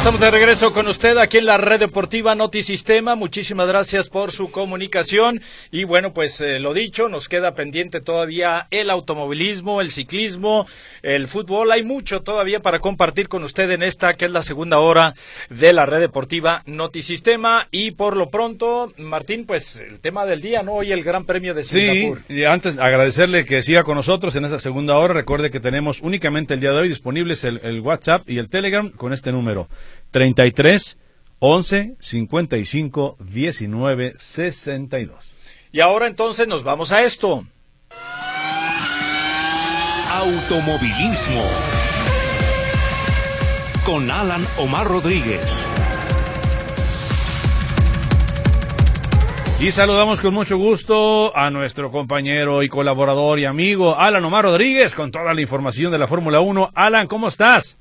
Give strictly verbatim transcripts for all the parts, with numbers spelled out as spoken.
Estamos de regreso con usted aquí en la Red Deportiva Notisistema. Muchísimas gracias por su comunicación. Y bueno, pues eh, lo dicho, nos queda pendiente todavía el automovilismo, el ciclismo, el fútbol. Hay mucho todavía para compartir con usted en esta, que es la segunda hora de la Red Deportiva Notisistema. Y por lo pronto, Martín, pues el tema del día, ¿no? Hoy el Gran Premio de Singapur. Sí, y antes agradecerle que siga con nosotros en esta segunda hora. Recuerde que tenemos únicamente el día de hoy disponibles el, el WhatsApp y el Telegram con este número: treinta y tres, once, cincuenta y cinco, diecinueve, sesenta y dos. Y ahora entonces nos vamos a esto. Automovilismo con Alan Omar Rodríguez. Y saludamos con mucho gusto a nuestro compañero y colaborador y amigo Alan Omar Rodríguez con toda la información de la Fórmula uno. Alan, ¿cómo estás?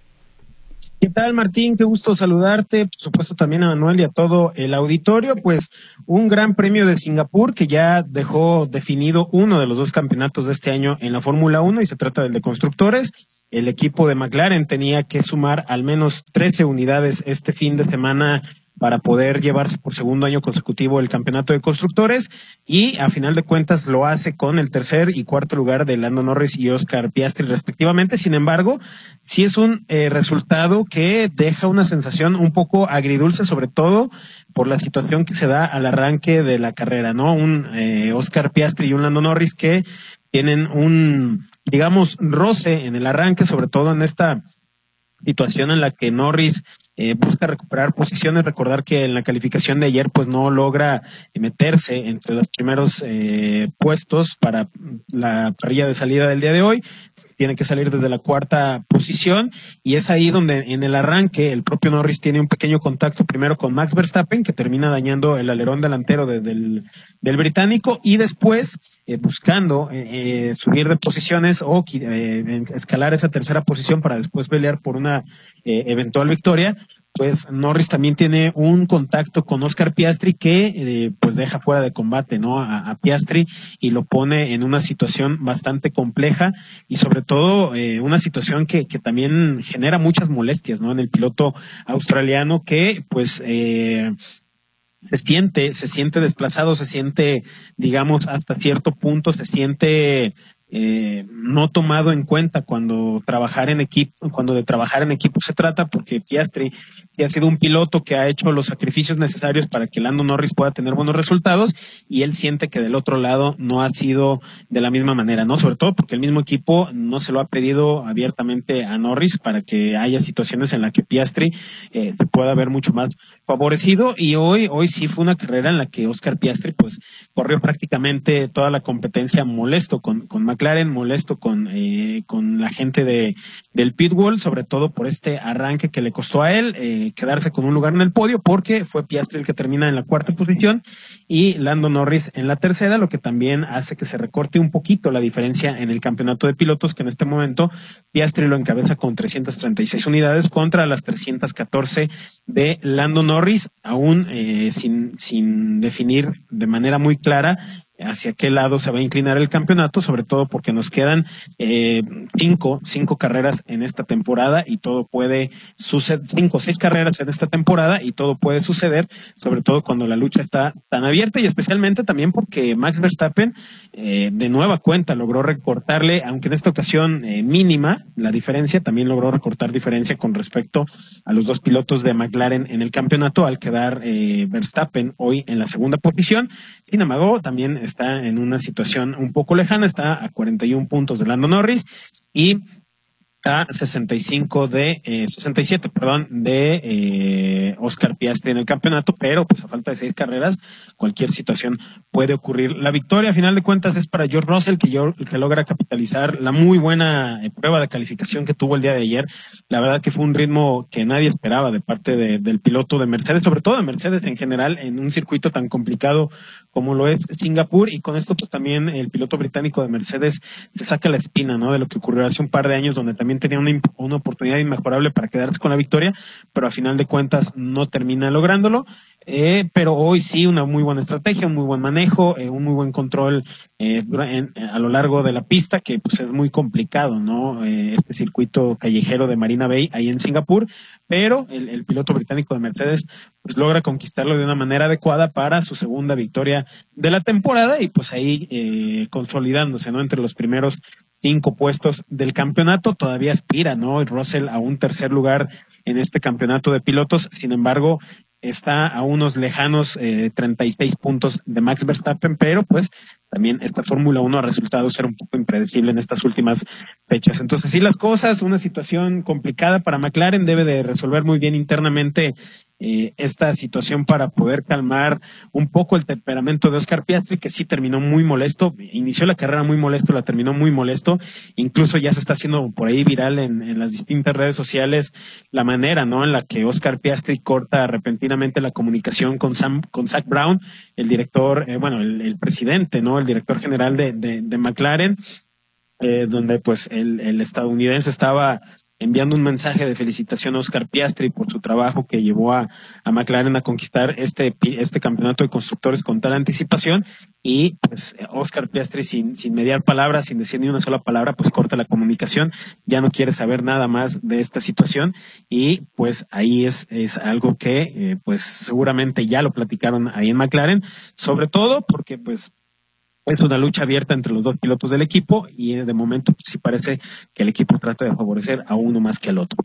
¿Qué tal, Martín? Qué gusto saludarte, por supuesto también a Manuel y a todo el auditorio. Pues un Gran Premio de Singapur que ya dejó definido uno de los dos campeonatos de este año en la Fórmula uno, y se trata del de constructores. El equipo de McLaren tenía que sumar al menos trece unidades este fin de semana para poder llevarse por segundo año consecutivo el campeonato de constructores, y a final de cuentas lo hace con el tercer y cuarto lugar de Lando Norris y Oscar Piastri respectivamente. Sin embargo, sí es un eh, resultado que deja una sensación un poco agridulce, sobre todo por la situación que se da al arranque de la carrera, ¿no? Un eh, Oscar Piastri y un Lando Norris que tienen un, digamos, roce en el arranque, sobre todo en esta situación en la que Norris Eh, busca recuperar posiciones. Recordar que en la calificación de ayer pues no logra meterse entre los primeros eh, puestos para la parrilla de salida del día de hoy. Tiene que salir desde la cuarta posición, y es ahí donde en el arranque el propio Norris tiene un pequeño contacto primero con Max Verstappen, que termina dañando el alerón delantero de, del, del británico, y después eh, buscando eh, subir de posiciones o eh, escalar esa tercera posición para después pelear por una eh, eventual victoria. Pues Norris también tiene un contacto con Oscar Piastri que eh, pues deja fuera de combate, ¿no? A, a Piastri, y lo pone en una situación bastante compleja, y sobre todo eh, una situación que, que también genera muchas molestias, ¿no? En el piloto australiano, que pues eh, se siente, se siente desplazado, se siente, digamos, hasta cierto punto, se siente Eh, no tomado en cuenta cuando trabajar en equipo, cuando de trabajar en equipo se trata, porque Piastri sí ha sido un piloto que ha hecho los sacrificios necesarios para que Lando Norris pueda tener buenos resultados, y él siente que del otro lado no ha sido de la misma manera, ¿no? Sobre todo porque el mismo equipo no se lo ha pedido abiertamente a Norris para que haya situaciones en las que Piastri eh, se pueda ver mucho más favorecido, y hoy, hoy sí fue una carrera en la que Oscar Piastri pues corrió prácticamente toda la competencia molesto con, con McLaren, molesto con eh, con la gente de del pitwall, sobre todo por este arranque que le costó a él eh, quedarse con un lugar en el podio, porque fue Piastri el que termina en la cuarta posición y Lando Norris en la tercera, lo que también hace que se recorte un poquito la diferencia en el campeonato de pilotos, que en este momento Piastri lo encabeza con trescientas treinta y seis unidades contra las trescientas catorce de Lando Norris, aún eh, sin sin definir de manera muy clara hacia qué lado se va a inclinar el campeonato, sobre todo porque nos quedan eh, cinco, cinco carreras en esta temporada, y todo puede suceder, cinco o seis carreras en esta temporada, y todo puede suceder, sobre todo cuando la lucha está tan abierta, y especialmente también porque Max Verstappen eh, de nueva cuenta logró recortarle, aunque en esta ocasión eh, mínima, la diferencia, también logró recortar diferencia con respecto a los dos pilotos de McLaren en el campeonato, al quedar eh, Verstappen hoy en la segunda posición. Sin embargo, también está en una situación un poco lejana, está a cuarenta y uno puntos de Lando Norris y a sesenta y cinco de, eh, sesenta y siete, perdón, de eh, Oscar Piastri en el campeonato, pero pues a falta de seis carreras, cualquier situación puede ocurrir. La victoria, a final de cuentas, es para George Russell, que, yo, que logra capitalizar la muy buena eh, prueba de calificación que tuvo el día de ayer. La verdad que fue un ritmo que nadie esperaba de parte de, del piloto de Mercedes, sobre todo de Mercedes en general, en un circuito tan complicado como lo es Singapur, y con esto pues también el piloto británico de Mercedes se saca la espina, ¿no? De lo que ocurrió hace un par de años, donde también tenía una, una oportunidad inmejorable para quedarse con la victoria, pero a final de cuentas no termina lográndolo. Eh, pero hoy sí, una muy buena estrategia, un muy buen manejo, eh, un muy buen control eh, en, a lo largo de la pista, que pues es muy complicado, ¿no? Eh, este circuito callejero de Marina Bay ahí en Singapur, pero el, el piloto británico de Mercedes pues logra conquistarlo de una manera adecuada para su segunda victoria de la temporada y pues ahí eh, consolidándose, ¿no? Entre los primeros cinco puestos del campeonato, todavía aspira, ¿no? Russell a un tercer lugar en este campeonato de pilotos, sin embargo, está a unos lejanos eh, treinta y seis puntos de Max Verstappen, pero pues también esta Fórmula uno ha resultado ser un poco impredecible en estas últimas fechas. Entonces, así las cosas, una situación complicada para McLaren, debe de resolver muy bien internamente eh, esta situación para poder calmar un poco el temperamento de Oscar Piastri, que sí terminó muy molesto, inició la carrera muy molesto, la terminó muy molesto, incluso ya se está haciendo por ahí viral en, en las distintas redes sociales la manera, ¿no?, en la que Oscar Piastri corta repentinamente la comunicación con Sam, con Zak Brown, el director, eh, bueno, el, el presidente, ¿no?, el director general de, de, de McLaren, eh, donde pues el, el estadounidense estaba enviando un mensaje de felicitación a Oscar Piastri por su trabajo que llevó a, a McLaren a conquistar este, este campeonato de constructores con tal anticipación, y pues Oscar Piastri sin, sin mediar palabras, sin decir ni una sola palabra, pues corta la comunicación, ya no quiere saber nada más de esta situación, y pues ahí es, es algo que eh, pues seguramente ya lo platicaron ahí en McLaren, sobre todo porque pues es una lucha abierta entre los dos pilotos del equipo y de momento pues, sí parece que el equipo trata de favorecer a uno más que al otro.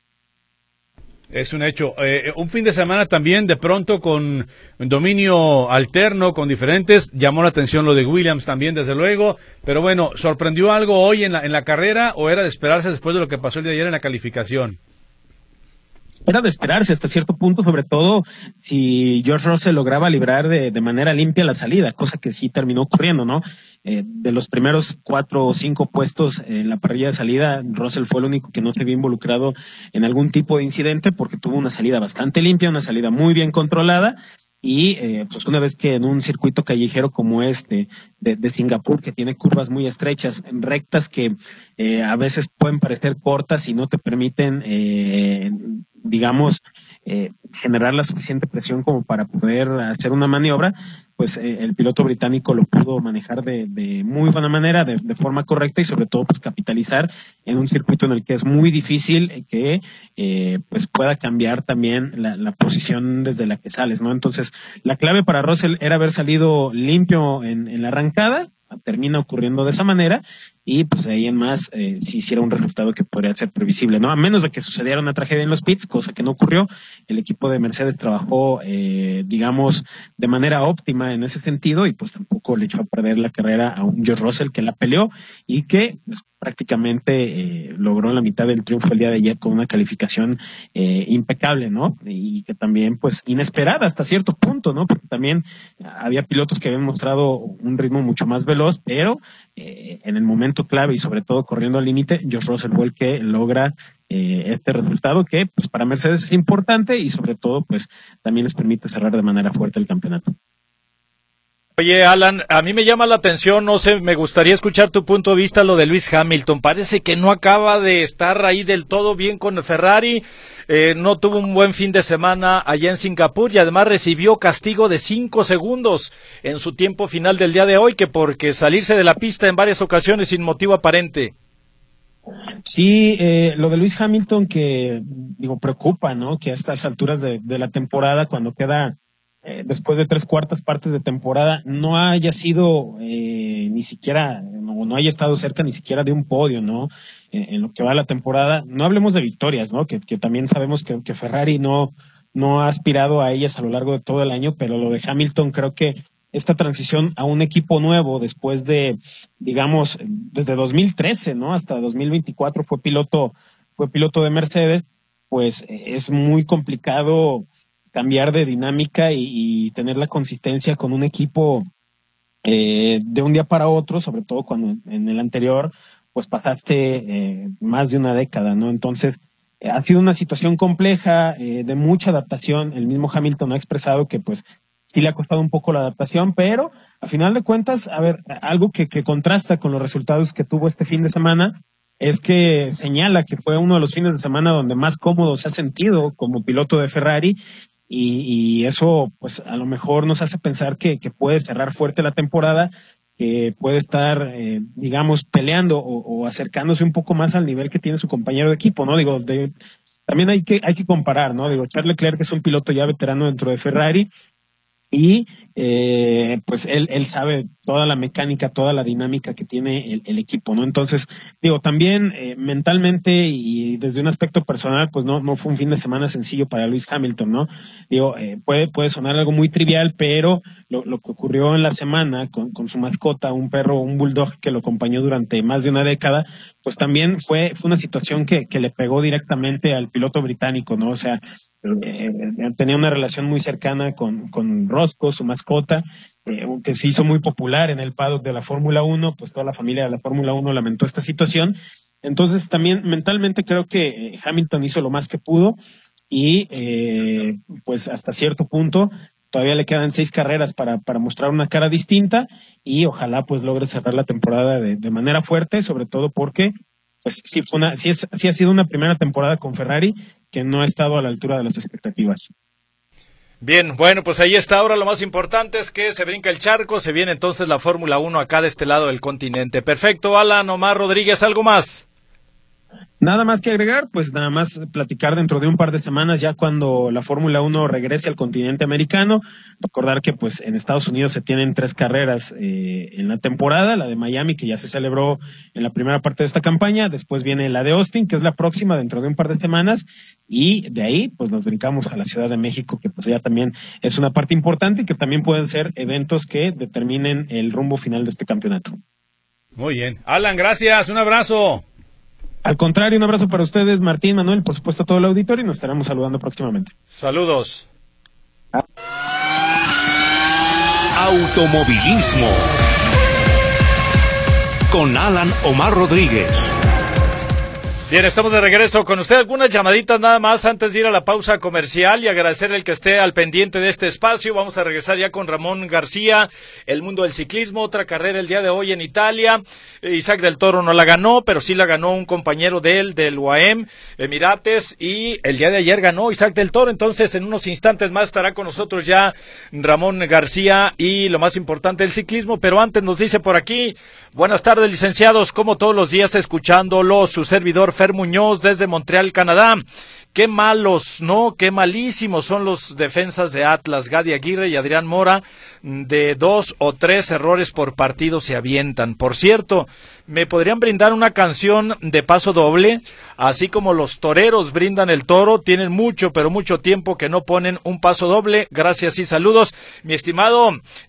Es un hecho. Eh, un fin de semana también de pronto con un dominio alterno, con diferentes. Llamó la atención lo de Williams también, desde luego. Pero bueno, ¿sorprendió algo hoy en la, en la carrera o era de esperarse después de lo que pasó el día de ayer en la calificación? Era de esperarse hasta cierto punto, sobre todo si George Russell lograba librar de, de manera limpia la salida, cosa que sí terminó ocurriendo, ¿no? Eh, de los primeros cuatro o cinco puestos en la parrilla de salida, Russell fue el único que no se vio involucrado en algún tipo de incidente porque tuvo una salida bastante limpia, una salida muy bien controlada. Y eh, pues una vez que en un circuito callejero como este de, de Singapur, que tiene curvas muy estrechas, rectas que eh, a veces pueden parecer cortas y no te permiten, eh, digamos, eh, generar la suficiente presión como para poder hacer una maniobra, pues eh, el piloto británico lo pudo manejar de, de muy buena manera, de, de forma correcta y sobre todo pues capitalizar en un circuito en el que es muy difícil que eh, pues pueda cambiar también la, la posición desde la que sales, ¿no? Entonces, la clave para Russell era haber salido limpio en, en la arrancada, termina ocurriendo de esa manera y pues ahí en más eh, si hiciera un resultado que podría ser previsible, ¿no? A menos de que sucediera una tragedia en los pits, cosa que no ocurrió. El equipo de Mercedes trabajó eh, digamos de manera óptima en ese sentido y pues tampoco le echó a perder la carrera a un George Russell que la peleó y que pues, prácticamente eh, logró la mitad del triunfo el día de ayer con una calificación eh, impecable, ¿no? Y que también pues inesperada hasta cierto punto, ¿no? Porque también había pilotos que habían mostrado un ritmo mucho más veloz, pero eh, en el momento clave y sobre todo corriendo al límite, George Russell fue el que logra eh, este resultado que pues para Mercedes es importante y sobre todo pues también les permite cerrar de manera fuerte el campeonato. Oye, Alan, a mí me llama la atención, no sé, me gustaría escuchar tu punto de vista lo de Lewis Hamilton. Parece que no acaba de estar ahí del todo bien con el Ferrari, eh, no tuvo un buen fin de semana allá en Singapur y además recibió castigo de cinco segundos en su tiempo final del día de hoy, que porque salirse de la pista en varias ocasiones sin motivo aparente. Sí, eh, lo de Lewis Hamilton que, digo, preocupa, ¿no? Que a estas alturas de, de la temporada, cuando queda Eh, después de tres cuartas partes de temporada, no haya sido eh, ni siquiera, no, no haya estado cerca ni siquiera de un podio, ¿no? Eh, en lo que va la temporada, no hablemos de victorias, ¿no? Que, que también sabemos que, que Ferrari no, no ha aspirado a ellas a lo largo de todo el año, pero lo de Hamilton creo que esta transición a un equipo nuevo después de, digamos, desde dos mil trece, ¿no? Hasta dos mil veinticuatro fue piloto, fue piloto de Mercedes, pues eh, es muy complicado cambiar de dinámica y, y tener la consistencia con un equipo eh, de un día para otro, sobre todo cuando en el anterior pues pasaste eh, más de una década, ¿no? Entonces eh, ha sido una situación compleja, eh, de mucha adaptación. El mismo Hamilton ha expresado que pues sí le ha costado un poco la adaptación, pero a final de cuentas, a ver, algo que, que contrasta con los resultados que tuvo este fin de semana es que señala que fue uno de los fines de semana donde más cómodo se ha sentido como piloto de Ferrari. y, y eso pues a lo mejor nos hace pensar que, que puede cerrar fuerte la temporada, que puede estar, eh, digamos, peleando o, o acercándose un poco más al nivel que tiene su compañero de equipo, ¿no? Digo, de, también hay que, hay que comparar, ¿no? Digo, Charles Leclerc es un piloto ya veterano dentro de Ferrari, y eh, pues él, él sabe toda la mecánica, toda la dinámica que tiene el, el equipo, ¿no? Entonces, digo, también eh, mentalmente y desde un aspecto personal, pues no, no fue un fin de semana sencillo para Lewis Hamilton, ¿no? Digo, eh, puede, puede sonar algo muy trivial, pero lo, lo que ocurrió en la semana con, con su mascota, un perro, un bulldog que lo acompañó durante más de una década, pues también fue, fue una situación que, que le pegó directamente al piloto británico, ¿no? O sea, Eh, tenía una relación muy cercana con, con Roscoe, su mascota, eh, que se hizo muy popular en el paddock de la Fórmula uno, pues toda la familia de la Fórmula uno lamentó esta situación. Entonces también mentalmente creo que Hamilton hizo lo más que pudo y eh, pues hasta cierto punto todavía le quedan seis carreras para, para mostrar una cara distinta y ojalá pues logre cerrar la temporada de, de manera fuerte, sobre todo porque pues sí, fue una, sí, es, sí ha sido una primera temporada con Ferrari que no ha estado a la altura de las expectativas. Bien, bueno, pues ahí está. Ahora lo más importante es que se brinca el charco, se viene entonces la Fórmula uno acá de este lado del continente. Perfecto, Alan, Omar Rodríguez, ¿algo más? Nada más que agregar, pues nada más platicar dentro de un par de semanas ya cuando la Fórmula uno regrese al continente americano. Recordar que pues en Estados Unidos se tienen tres carreras eh, en la temporada, la de Miami que ya se celebró en la primera parte de esta campaña, después viene la de Austin que es la próxima dentro de un par de semanas y de ahí pues nos brincamos a la Ciudad de México que pues ya también es una parte importante y que también pueden ser eventos que determinen el rumbo final de este campeonato. Muy bien. Alan, gracias, un abrazo. Al contrario, un abrazo para ustedes, Martín, Manuel, por supuesto a todo el auditorio y nos estaremos saludando próximamente. Saludos. Automovilismo con Alan Omar Rodríguez. Bien, estamos de regreso con usted. Algunas llamaditas nada más antes de ir a la pausa comercial y agradecerle el que esté al pendiente de este espacio. Vamos a regresar ya con Ramón García, el mundo del ciclismo, otra carrera el día de hoy en Italia. Isaac del Toro no la ganó, pero sí la ganó un compañero de él, del U A E M Emirates, y el día de ayer ganó Isaac del Toro. Entonces, en unos instantes más estará con nosotros ya Ramón García y lo más importante del ciclismo. Pero antes nos dice por aquí, buenas tardes, licenciados, como todos los días escuchándolo, su servidor Fer Muñoz desde Montreal, Canadá. Qué malos, ¿no? Qué malísimos son los defensas de Atlas, Gadi Aguirre y Adrián Mora, de dos o tres errores por partido se avientan. Por cierto, ¿me podrían brindar una canción de paso doble? Así como los toreros brindan el toro, tienen mucho, pero mucho tiempo que no ponen un paso doble. Gracias y saludos. Mi estimado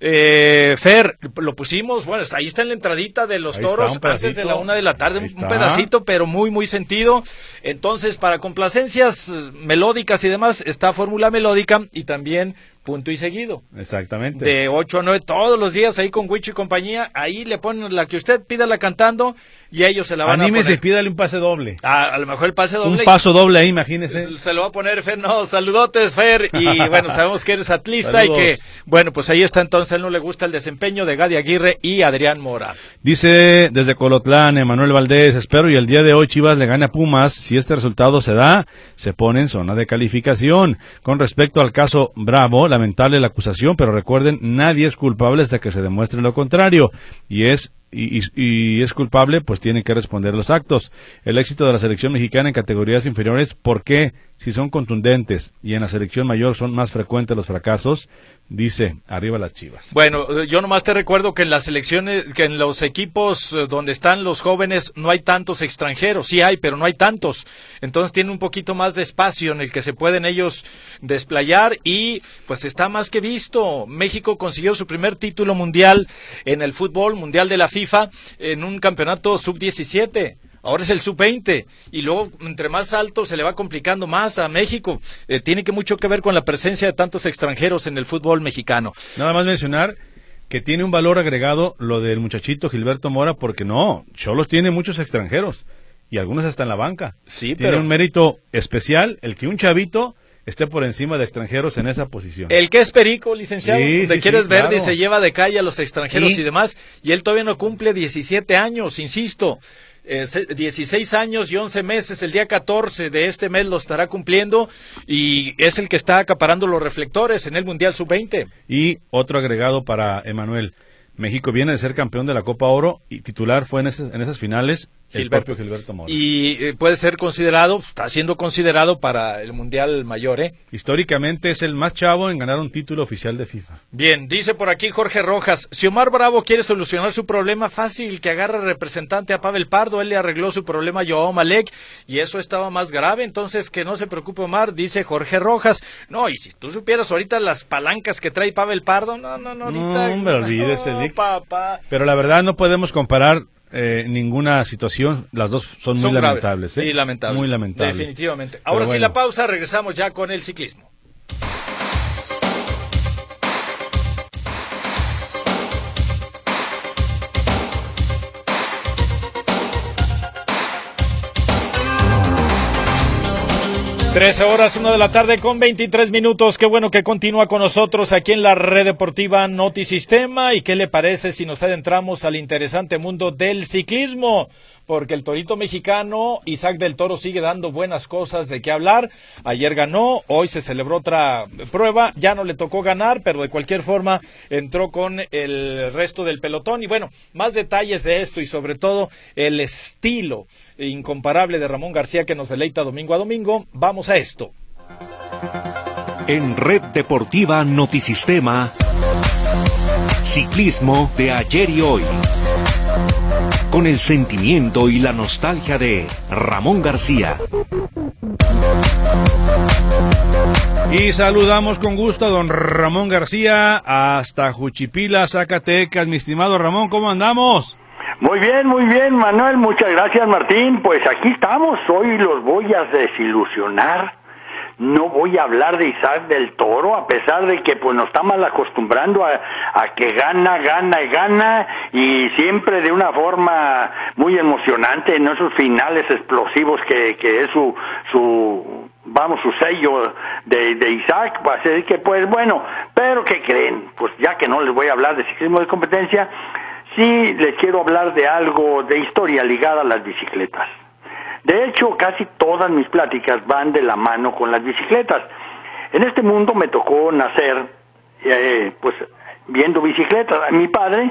eh, Fer, lo pusimos, bueno, ahí está en la entradita de los ahí toros, está, antes de la una de la tarde, un, un pedacito, pero muy, muy sentido. Entonces, para complacencias melódicas y demás, está Fórmula Melódica y también Punto y Seguido. Exactamente. De ocho a nueve todos los días ahí con Huicho y compañía. Ahí le ponen la que usted pídala cantando y ellos se la van Anímese, a poner. pídale un pase doble. A, a lo mejor el pase doble. Un paso doble ahí, imagínese. Se, se lo va a poner Fer. No, saludotes, Fer. Y bueno, sabemos que eres atlista. Saludos. Y que, bueno, pues ahí está entonces. A él no le gusta el desempeño de Gadi Aguirre y Adrián Mora. Dice desde Colotlán, Emanuel Valdés, espero y el día de hoy Chivas le gane a Pumas. Si este resultado se da, se pone en zona de calificación. Con respecto al caso Bravo, lamentable la acusación, pero recuerden, nadie es culpable hasta que se demuestre lo contrario. Y es Y, y, y es culpable, pues tiene que responder los actos. El éxito de la selección mexicana en categorías inferiores, ¿por qué? Si son contundentes y en la selección mayor son más frecuentes los fracasos, dice, arriba las Chivas. Bueno, yo nomás te recuerdo que en las selecciones, que en los equipos donde están los jóvenes no hay tantos extranjeros, sí hay, pero no hay tantos. Entonces tienen un poquito más de espacio en el que se pueden ellos desplayar y pues está más que visto. México consiguió su primer título mundial en el fútbol mundial de la FIFA en un campeonato sub diecisiete. Ahora es el sub veinte y luego entre más alto se le va complicando más a México. Eh, tiene que mucho que ver con la presencia de tantos extranjeros en el fútbol mexicano. Nada más mencionar que tiene un valor agregado lo del muchachito Gilberto Mora, porque no, Xolos tiene muchos extranjeros y algunos hasta en la banca. Sí, tiene pero un mérito especial el que un chavito esté por encima de extranjeros en esa posición. El que es perico, licenciado, Sí, donde sí, quieres sí, ver claro. y se lleva de calle a los extranjeros Sí. y demás, y él todavía no cumple diecisiete años, insisto. Eh, dieciséis años y once meses, el día catorce de este mes lo estará cumpliendo y es el que está acaparando los reflectores en el Mundial sub veinte. Y otro agregado para Emanuel. México viene de ser campeón de la Copa Oro y titular fue en esas, en esas finales el Gilberto. propio Gilberto Mora. Y eh, puede ser considerado, está siendo considerado para el Mundial Mayor, ¿eh? Históricamente es el más chavo en ganar un título oficial de FIFA. Bien, dice por aquí Jorge Rojas, si Omar Bravo quiere solucionar su problema, fácil que agarre representante a Pavel Pardo, él le arregló su problema a Joao Malek y eso estaba más grave, entonces que no se preocupe Omar, dice Jorge Rojas. No, y si tú supieras ahorita las palancas que trae Pavel Pardo, no, no, no, ahorita... No, hombre, olvídese, no, Lick. papá. Pero la verdad no podemos comparar eh, ninguna situación, las dos son, Son muy graves. lamentables. ¿eh? Sí, lamentables. Muy lamentables. Definitivamente. Pero Ahora sí bueno. la pausa, regresamos ya con el ciclismo. trece horas, una de la tarde con veintitrés minutos. Qué bueno que continúa con nosotros aquí en la Red Deportiva Notisistema. ¿Y qué le parece si nos adentramos al interesante mundo del ciclismo? Porque el torito mexicano, Isaac del Toro, sigue dando buenas cosas de qué hablar. Ayer ganó, hoy se celebró otra prueba, ya no le tocó ganar, pero de cualquier forma entró con el resto del pelotón. Y bueno, más detalles de esto y sobre todo el estilo incomparable de Ramón García que nos deleita domingo a domingo. Vamos a esto. En Red Deportiva Notisistema, ciclismo de ayer y hoy. Con el sentimiento y la nostalgia de Ramón García. Y saludamos con gusto a don Ramón García hasta Juchipila, Zacatecas. Mi estimado Ramón, ¿cómo andamos? Muy bien, muy bien, Manuel, muchas gracias, Martín. Pues aquí estamos, hoy los voy a desilusionar. No voy a hablar de Isaac del Toro, a pesar de que pues nos está mal acostumbrando a, a que gana, gana y gana, y siempre de una forma muy emocionante, en esos finales explosivos que, que es su, su, vamos, su sello de, de Isaac. Así que pues bueno, pero ¿qué creen? Pues ya que no les voy a hablar de ciclismo de competencia, sí les quiero hablar de algo de historia ligada a las bicicletas. De hecho, casi todas mis pláticas van de la mano con las bicicletas. En este mundo me tocó nacer, eh, pues, viendo bicicletas. A mi padre,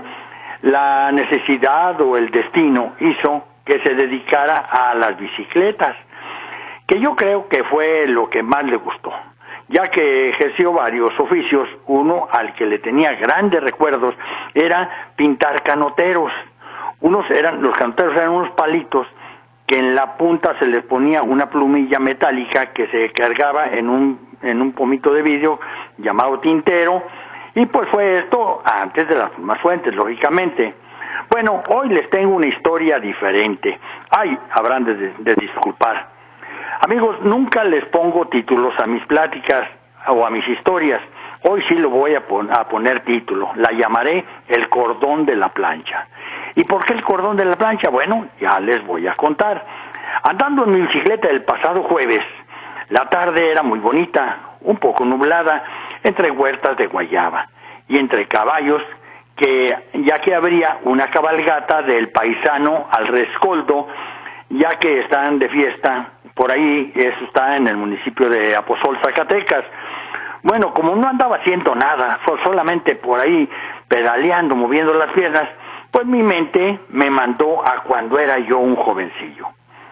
la necesidad o el destino hizo que se dedicara a las bicicletas, que yo creo que fue lo que más le gustó, ya que ejerció varios oficios. Uno al que le tenía grandes recuerdos era pintar canoteros. Unos eran, los canoteros eran unos palitos que en la punta se les ponía una plumilla metálica que se cargaba en un en un pomito de vidrio llamado tintero, y pues fue esto antes de las más fuentes, lógicamente. Bueno, hoy les tengo una historia diferente. Ay, habrán de, de disculpar. Amigos, nunca les pongo títulos a mis pláticas o a mis historias. Hoy sí lo voy a, pon- a poner título. La llamaré El Cordón de la Plancha. ¿Y por qué el cordón de la plancha? Bueno, ya les voy a contar. Andando en mi bicicleta el pasado jueves, la tarde era muy bonita, un poco nublada, entre huertas de guayaba y entre caballos, que ya que habría una cabalgata del paisano al rescoldo, ya que están de fiesta por ahí. Eso está en el municipio de Aposol, Zacatecas. Bueno, como no andaba haciendo nada, fue solamente por ahí pedaleando, moviendo las piernas, pues mi mente me mandó a cuando era yo un jovencillo.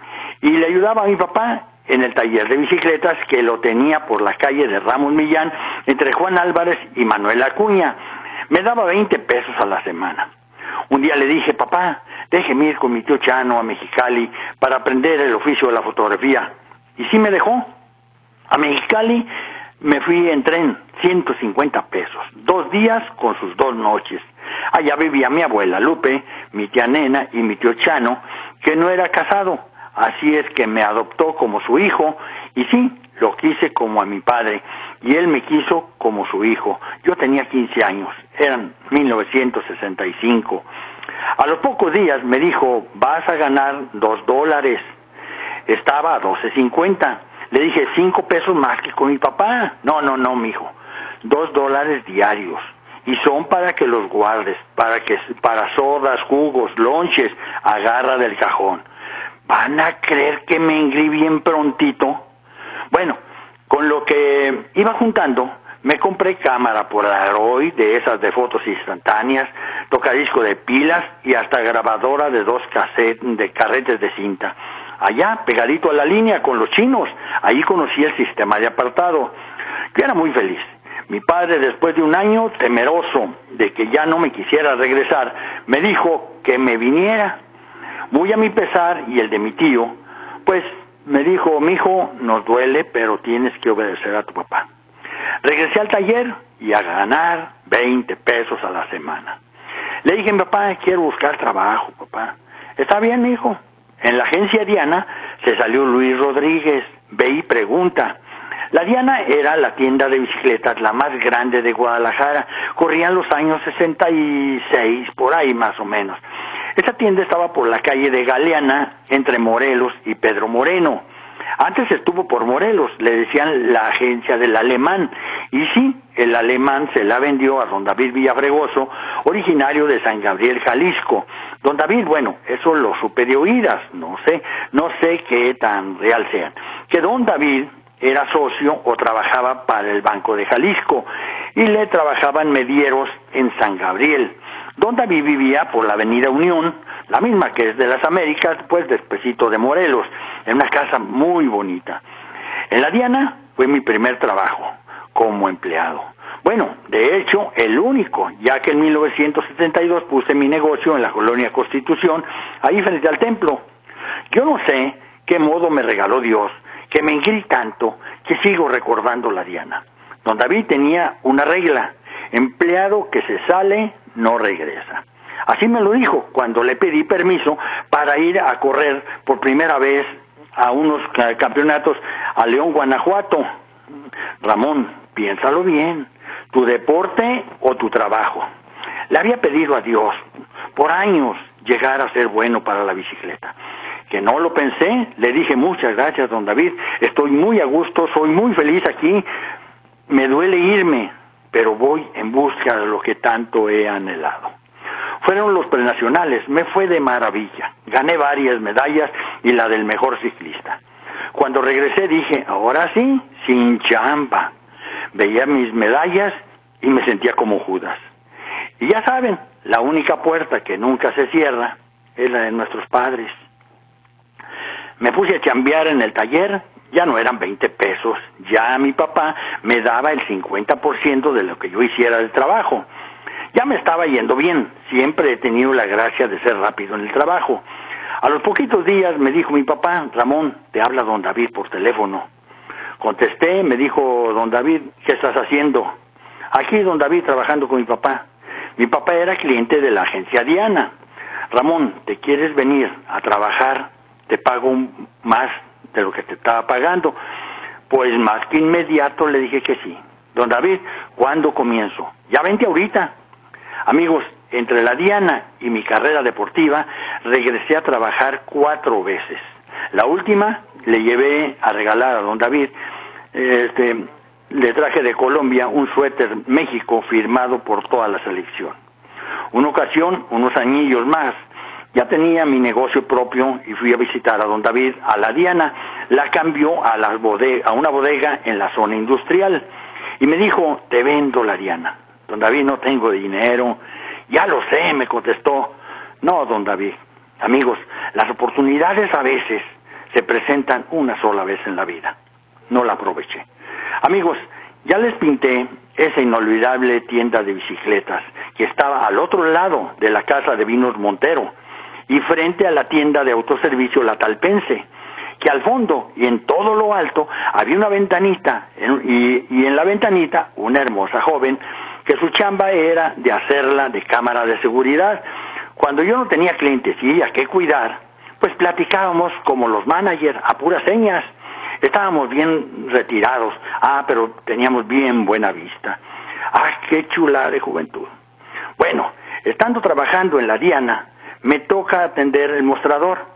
Y le ayudaba a mi papá en el taller de bicicletas que lo tenía por la calle de Ramos Millán, entre Juan Álvarez y Manuel Acuña. Me daba veinte pesos a la semana. Un día le dije, papá, déjeme ir con mi tío Chano a Mexicali para aprender el oficio de la fotografía. Y sí me dejó. A Mexicali me fui en tren, ciento cincuenta pesos, dos días con sus dos noches. Allá vivía mi abuela Lupe, mi tía Nena y mi tío Chano, que no era casado. Así es que me adoptó como su hijo, y sí, lo quise como a mi padre, y él me quiso como su hijo. Yo tenía quince años, eran mil novecientos sesenta y cinco. A los pocos días me dijo, vas a ganar dos dólares. Estaba a doce cincuenta. Le dije, cinco pesos más que con mi papá. No, no, no, mijo. Dos dólares diarios. Y son para que los guardes, para que para sodas, jugos, lonches, agarra del cajón. ¿Van a creer que me engrí bien prontito? Bueno, con lo que iba juntando, me compré cámara Polaroid, de esas de fotos instantáneas, tocadisco de pilas y hasta grabadora de dos cassettes, de carretes de cinta. Allá, pegadito a la línea con los chinos, ahí conocí el sistema de apartado. Yo era muy feliz. Mi padre, después de un año, temeroso de que ya no me quisiera regresar, me dijo que me viniera. Muy a mi pesar y el de mi tío, pues me dijo, mijo, nos duele, pero tienes que obedecer a tu papá. Regresé al taller y a ganar veinte pesos a la semana. Le dije, mi papá, quiero buscar trabajo, papá. Está bien, mijo. En la agencia Diana se salió Luis Rodríguez. Ve y pregunta. La Diana era la tienda de bicicletas la más grande de Guadalajara. Corrían los años sesenta y seis, por ahí más o menos. Esta tienda estaba por la calle de Galeana, entre Morelos y Pedro Moreno. Antes estuvo por Morelos, le decían la agencia del Alemán. Y sí, el Alemán se la vendió a don David Villafregoso, originario de San Gabriel, Jalisco. Don David, bueno, eso lo supe de oídas, no sé, no sé qué tan real sean. Que don David era socio o trabajaba para el Banco de Jalisco y le trabajaban medieros en San Gabriel. Don David vivía por la avenida Unión, la misma que es de las Américas, pues despacito de Morelos, en una casa muy bonita. En la Diana fue mi primer trabajo como empleado. Bueno, de hecho, el único, ya que en mil novecientos setenta y dos puse mi negocio en la colonia Constitución, ahí frente al templo. Yo no sé qué modo me regaló Dios, que me engrí tanto que sigo recordando la Diana. Don David tenía una regla: empleado que se sale no regresa. Así me lo dijo cuando le pedí permiso para ir a correr por primera vez a unos campeonatos a León, Guanajuato. Ramón, piénsalo bien, tu deporte o tu trabajo. Le había pedido a Dios por años llegar a ser bueno para la bicicleta. Que no lo pensé, le dije muchas gracias, don David, estoy muy a gusto, soy muy feliz aquí, me duele irme, pero voy en busca de lo que tanto he anhelado. Fueron los prenacionales, me fue de maravilla, gané varias medallas y la del mejor ciclista. Cuando regresé dije, ahora sí, sin chamba. Veía mis medallas y me sentía como Judas. Y ya saben, la única puerta que nunca se cierra es la de nuestros padres. Me puse a chambear en el taller, ya no eran veinte pesos, ya mi papá me daba el cincuenta por ciento de lo que yo hiciera del trabajo. Ya me estaba yendo bien, siempre he tenido la gracia de ser rápido en el trabajo. A los poquitos días me dijo mi papá, Ramón, te habla don David por teléfono. Contesté, me dijo don David, ¿qué estás haciendo? Aquí don David trabajando con mi papá. Mi papá era cliente de la agencia Diana. Ramón, ¿te quieres venir a trabajar? Te pago más de lo que te estaba pagando. Pues más que inmediato le dije que sí. Don David, ¿cuándo comienzo? Ya vente ahorita. Amigos, entre la Diana y mi carrera deportiva, regresé a trabajar cuatro veces. La última le llevé a regalar a don David, este, le traje de Colombia un suéter México firmado por toda la selección. Una ocasión, unos añillos más, ya tenía mi negocio propio y fui a visitar a don David a la Diana. La cambió a, la bodega, a una bodega en la zona industrial y me dijo, te vendo la Diana. Don David, no tengo dinero. Ya lo sé, me contestó. No, don David. Amigos, las oportunidades a veces se presentan una sola vez en la vida. No la aproveché. Amigos, ya les pinté esa inolvidable tienda de bicicletas que estaba al otro lado de la casa de Vinos Montero y frente a la tienda de autoservicio La Talpense, que al fondo y en todo lo alto había una ventanita y, y en la ventanita una hermosa joven que su chamba era de hacerla de cámara de seguridad. Cuando yo no tenía clientes y ella que cuidar, pues platicábamos como los managers a puras señas. Estábamos bien retirados, ah, pero teníamos bien buena vista. Ah, qué chula de juventud. Bueno, estando trabajando en la Diana, me toca atender el mostrador,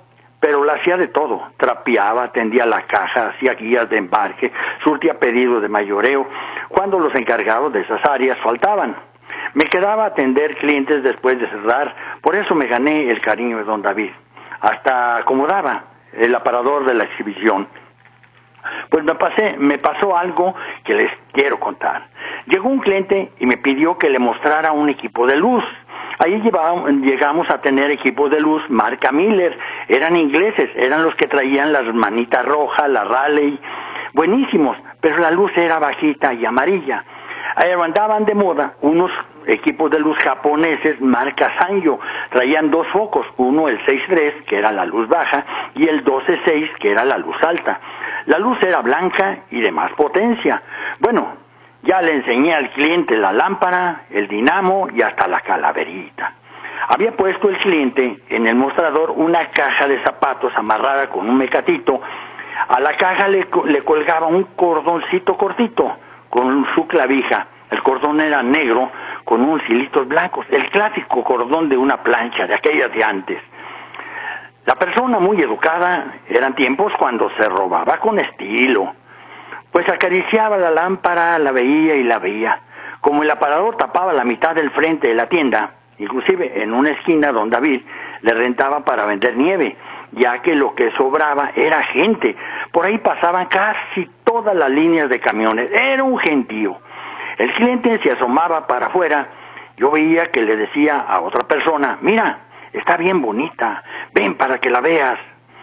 pero la hacía de todo, trapeaba, atendía la caja, hacía guías de embarque, surtía pedidos de mayoreo, cuando los encargados de esas áreas faltaban. Me quedaba a atender clientes después de cerrar, por eso me gané el cariño de don David. Hasta acomodaba el aparador de la exhibición. Pues me pasé, me pasó algo que les quiero contar. Llegó un cliente y me pidió que le mostrara un equipo de luz. Ahí llevamos, llegamos a tener equipos de luz marca Miller, eran ingleses, eran los que traían las manitas rojas, la Raleigh, buenísimos, pero la luz era bajita y amarilla. Ahí andaban de moda unos equipos de luz japoneses marca Sanyo, traían dos focos, uno el seis tres, que era la luz baja, y el doce seis, que era la luz alta. La luz era blanca y de más potencia. Bueno, ya le enseñé al cliente la lámpara, el dinamo y hasta la calaverita. Había puesto el cliente en el mostrador una caja de zapatos amarrada con un mecatito. A la caja le, le colgaba un cordoncito cortito con su clavija. El cordón era negro con unos hilitos blancos, el clásico cordón de una plancha de aquellas de antes. La persona muy educada, eran tiempos cuando se robaba con estilo. Pues acariciaba la lámpara, la veía y la veía. Como el aparador tapaba la mitad del frente de la tienda, inclusive en una esquina don David le rentaba para vender nieve, ya que lo que sobraba era gente. Por ahí pasaban casi todas las líneas de camiones, era un gentío. El cliente se asomaba para afuera, yo veía que le decía a otra persona, mira, está bien bonita, ven para que la veas.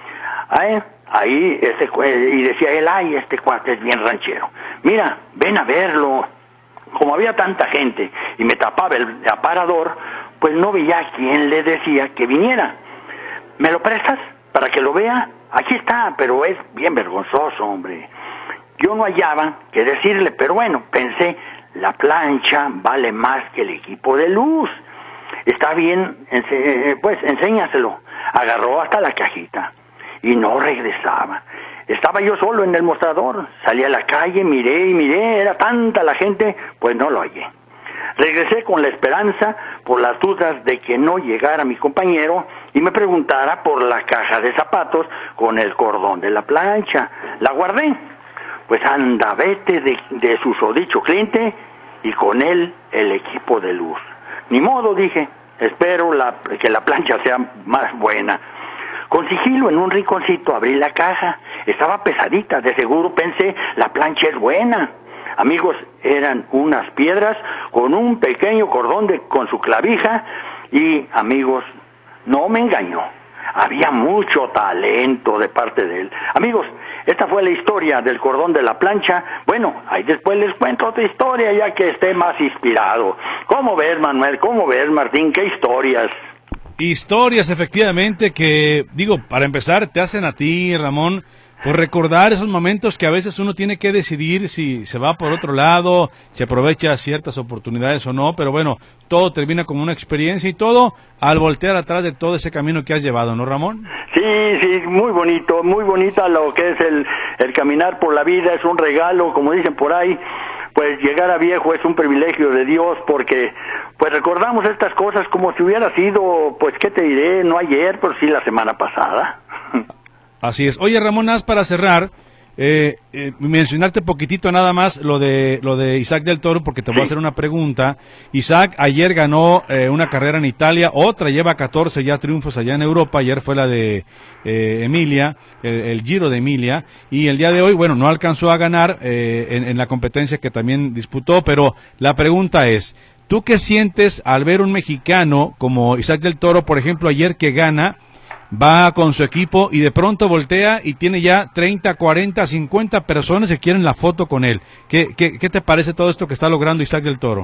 Ahí, ahí este, y decía él, ay, este cuate es bien ranchero, mira, ven a verlo. Como había tanta gente y me tapaba el aparador, pues no veía a quién le decía que viniera. ¿Me lo prestas para que lo vea? Aquí está, pero es bien vergonzoso, hombre. Yo no hallaba qué decirle, pero bueno, pensé, la plancha vale más que el equipo de luz. Está bien, pues enséñaselo. Agarró hasta la cajita y no regresaba. Estaba yo solo en el mostrador, salí a la calle, miré y miré, era tanta la gente, pues no lo hallé. Regresé con la esperanza, por las dudas de que no llegara mi compañero y me preguntara por la caja de zapatos con el cordón de la plancha. La guardé, pues anda, vete de, de su sodicho cliente y con él el equipo de luz. Ni modo, dije, espero la, que la plancha sea más buena. Con sigilo en un rinconcito abrí la caja, estaba pesadita, de seguro pensé, la plancha es buena. Amigos, eran unas piedras con un pequeño cordón de, con su clavija y, amigos, no me engañó, había mucho talento de parte de él. Amigos, esta fue la historia del cordón de la plancha. Bueno, ahí después les cuento otra historia ya que esté más inspirado. ¿Cómo ves, Manuel? ¿Cómo ves, Martín? ¿Qué historias? Historias, efectivamente, que, digo, para empezar, te hacen a ti, Ramón, por recordar esos momentos que a veces uno tiene que decidir si se va por otro lado, si aprovecha ciertas oportunidades o no, pero bueno, todo termina como una experiencia y todo al voltear atrás de todo ese camino que has llevado, ¿no, Ramón? Sí, sí, muy bonito, muy bonita lo que es el, el caminar por la vida, es un regalo, como dicen por ahí. Pues llegar a viejo es un privilegio de Dios porque pues recordamos estas cosas como si hubiera sido, pues qué te diré, no ayer, pero sí la semana pasada. Así es. Oye, Ramón, nada más para cerrar, eh, eh, mencionarte poquitito nada más lo de lo de Isaac del Toro, porque te voy sí. a hacer una pregunta. Isaac ayer ganó eh, una carrera en Italia, otra lleva catorce ya triunfos allá en Europa, ayer fue la de eh, Emilia, el, el Giro de Emilia, y el día de hoy, bueno, no alcanzó a ganar eh, en, en la competencia que también disputó, pero la pregunta es, ¿tú qué sientes al ver un mexicano como Isaac del Toro, por ejemplo, ayer que gana, va con su equipo y de pronto voltea y tiene ya treinta, cuarenta, cincuenta personas que quieren la foto con él? ¿Qué, qué, qué te parece todo esto que está logrando Isaac del Toro?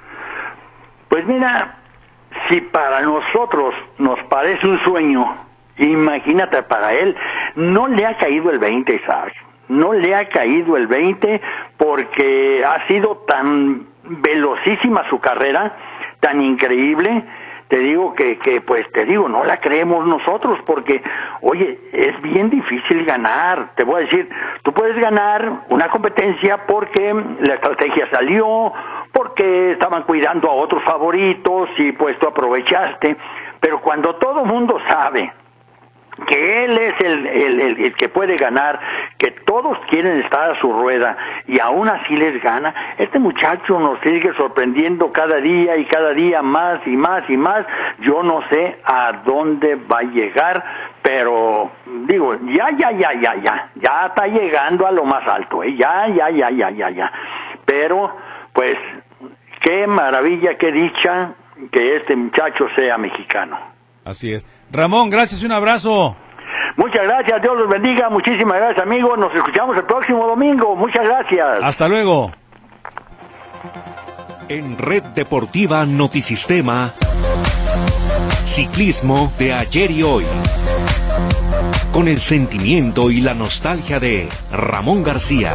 Pues mira, si para nosotros nos parece un sueño, imagínate para él. No le ha caído el veinte, Isaac. No le ha caído el veinte porque ha sido tan velocísima su carrera, tan increíble. Te digo que, que, pues te digo, no la creemos nosotros porque, oye, es bien difícil ganar. Te voy a decir, tú puedes ganar una competencia porque la estrategia salió, porque estaban cuidando a otros favoritos y pues tú aprovechaste. Pero cuando todo el mundo sabe que él es el, el, el, el que puede ganar, que todos quieren estar a su rueda y aún así les gana. Este muchacho nos sigue sorprendiendo cada día y cada día más y más y más. Yo no sé a dónde va a llegar, pero digo, ya, ya, ya, ya, ya, ya está llegando a lo más alto, ¿eh? ya, ya, ya, ya, ya, ya. Pero, pues, qué maravilla, qué dicha que este muchacho sea mexicano. Así es. Ramón, gracias y un abrazo. Muchas gracias, Dios los bendiga, muchísimas gracias, amigos, nos escuchamos el próximo domingo, muchas gracias. Hasta luego. En Red Deportiva Notisistema, ciclismo de ayer y hoy, con el sentimiento y la nostalgia de Ramón García.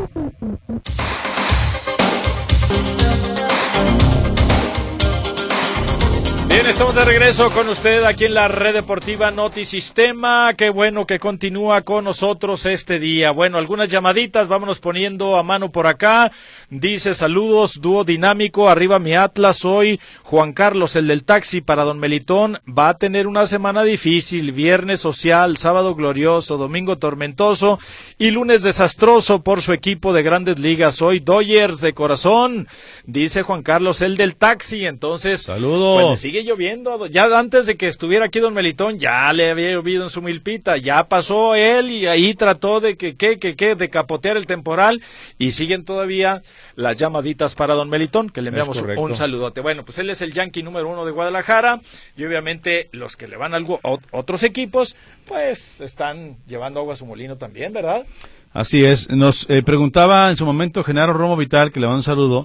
Bien, estamos de regreso con usted aquí en la Red Deportiva Notisistema. Qué bueno que continúa con nosotros este día. Bueno, algunas llamaditas, vámonos poniendo a mano por acá. Dice, saludos, dúo dinámico, arriba mi Atlas. Hoy Juan Carlos, el del taxi para Don Melitón, va a tener una semana difícil. Viernes social, sábado glorioso, domingo tormentoso y lunes desastroso por su equipo de Grandes Ligas. Hoy Dodgers de corazón, dice Juan Carlos, el del taxi. Entonces, saludos. Pues, sigue lloviendo, ya antes de que estuviera aquí Don Melitón, ya le había llovido en su milpita, ya pasó él y ahí trató de que, que, que, que, de capotear el temporal y siguen todavía las llamaditas para Don Melitón, que le enviamos un saludote. Bueno, pues él es el Yankee número uno de Guadalajara y obviamente los que le van a algo, a otros equipos, pues están llevando agua a su molino también, ¿verdad? Así es, nos eh, preguntaba en su momento Genaro Romo Vital, que le mando un saludo,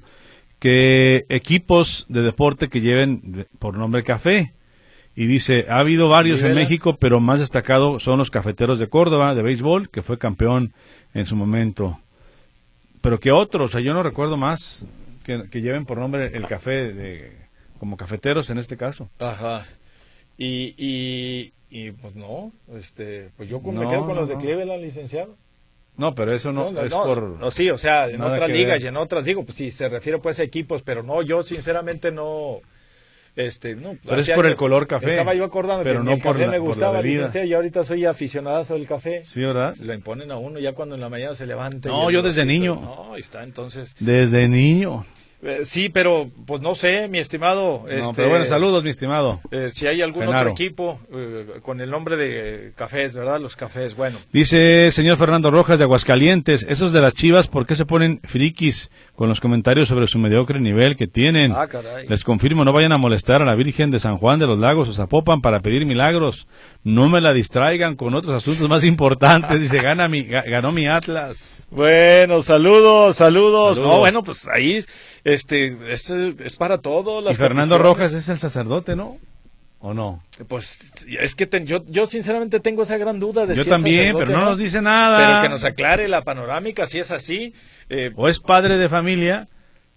que equipos de deporte que lleven por nombre café, y dice, ha habido varios en México, pero más destacado son los Cafeteros de Córdoba de béisbol, que fue campeón en su momento, pero que otros, o sea, yo no recuerdo más que, que lleven por nombre el café de, como cafeteros en este caso. Ajá, y, y, y pues no, este, pues yo me no, quedo con no, los de no. Cleveland, licenciado. No, pero eso no, no, no es no, por... No, sí, o sea, en otras ligas ver. y en otras, digo, pues sí, se refiere pues a equipos, pero no, yo sinceramente no, este, no. Pero es por el color café. Estaba yo acordando pero que no el por café la, me gustaba, por la licenciado, y ahorita soy aficionadazo del café. Sí, ¿verdad? Lo imponen a uno ya cuando en la mañana se levanta. No, yo desde niño. No, ahí está, entonces. Desde niño. Eh, sí, pero pues no sé, mi estimado. No, este, pero bueno, saludos, mi estimado. Eh, si hay algún Genaro. otro equipo eh, con el nombre de cafés, ¿verdad? Los cafés, bueno. Dice señor Fernando Rojas de Aguascalientes, esos de las Chivas, ¿por qué se ponen frikis con los comentarios sobre su mediocre nivel que tienen? Ah, caray. Les confirmo, no vayan a molestar a la Virgen de San Juan de los Lagos o Zapopan para pedir milagros. No me la distraigan con otros asuntos más importantes. Dice, gana mi, ganó mi Atlas. Bueno, saludos, saludos. Saludos. No, bueno, pues ahí, este, es, es para todo. Las y Fernando peticiones. Rojas es el sacerdote, ¿no? ¿O no? Pues es que ten, yo, yo sinceramente tengo esa gran duda de Yo si también, es sacerdote, pero no ¿no? nos dice nada. Pero que nos aclare la panorámica, si es así. Eh, O es padre de familia,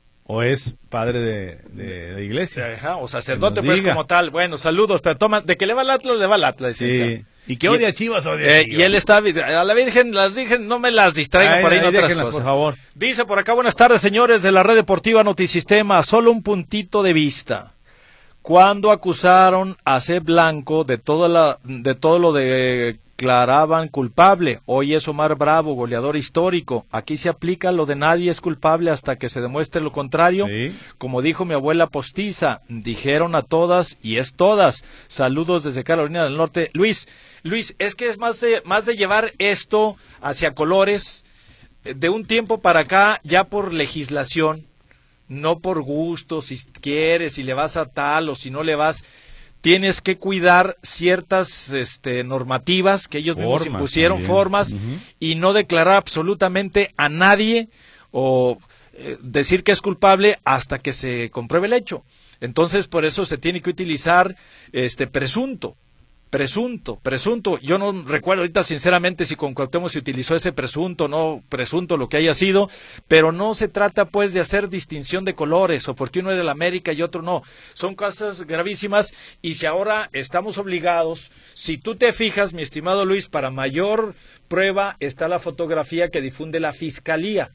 o es padre de, de, de iglesia. Ajá, o sacerdote, Que nos pues diga. como tal. Bueno, saludos, pero toma, de que le va al Atlas, le va al Atlas. Sí. licenciado. Y que odia a Chivas, odia a Eh, Chivas. y él está, a la Virgen, las Virgen, no me las distraigan Ay, por ahí ay, en otras déjenlas, cosas. por favor. Dice por acá, buenas tardes, señores de la Red Deportiva Notisistema, solo un puntito de vista. Cuando acusaron a C. Blanco de todo, la, de todo lo declaraban culpable, hoy es Omar Bravo, goleador histórico. Aquí se aplica lo de nadie es culpable hasta que se demuestre lo contrario. Sí. Como dijo mi abuela postiza, dijeron a todas y es todas. Saludos desde Carolina del Norte. Luis, Luis, es que es más de, más de llevar esto hacia colores, de un tiempo para acá, ya por legislación, no por gusto, si quieres, si le vas a tal o si no le vas, tienes que cuidar ciertas este, normativas que ellos mismos Formas impusieron, también. formas, Uh-huh. y no declarar absolutamente a nadie o eh, decir que es culpable hasta que se compruebe el hecho. Entonces, por eso se tiene que utilizar este presunto. Presunto, presunto, yo no recuerdo ahorita sinceramente si con Cuauhtémoc se utilizó ese presunto, no presunto, lo que haya sido, pero no se trata pues de hacer distinción de colores o porque uno era el América y otro no, son cosas gravísimas y si ahora estamos obligados, si tú te fijas, mi estimado Luis, para mayor prueba está la fotografía que difunde la Fiscalía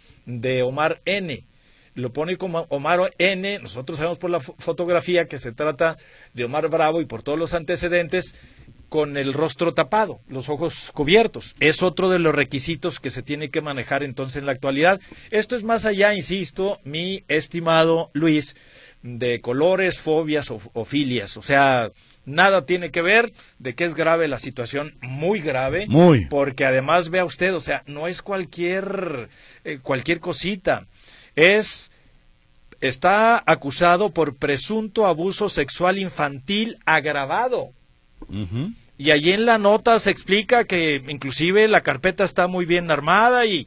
de Omar N., lo pone como Omar N., nosotros sabemos por la fo- fotografía que se trata de Omar Bravo y por todos los antecedentes, con el rostro tapado, los ojos cubiertos. Es otro de los requisitos que se tiene que manejar entonces en la actualidad. Esto es más allá, insisto, mi estimado Luis, de colores, fobias o, o filias. O sea, nada tiene que ver de que es grave la situación, muy grave. Muy. Porque además, vea usted, o sea, no es cualquier, eh, cualquier cosita. Es... Está acusado por presunto abuso sexual infantil agravado. Uh-huh. Y allí en la nota se explica que inclusive la carpeta está muy bien armada y,